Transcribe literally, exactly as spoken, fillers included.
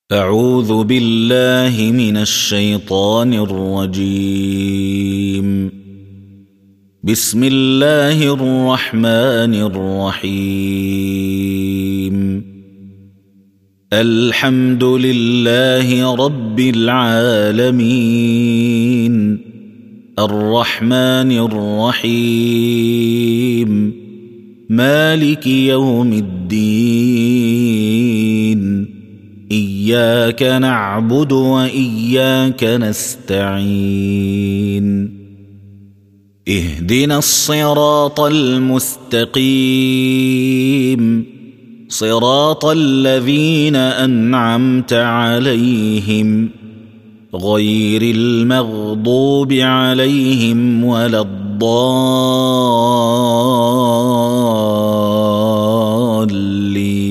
أعوذ بالله من الشيطان الرجيم. بسم الله الرحمن الرحيم. الحمد لله رب العالمين الرحمن الرحيم مالك يوم الدين إياك نعبد وإياك نستعين اهدنا الصراط المستقيم صراط الذين أنعمت عليهم غير المغضوب عليهم ولا الضالين.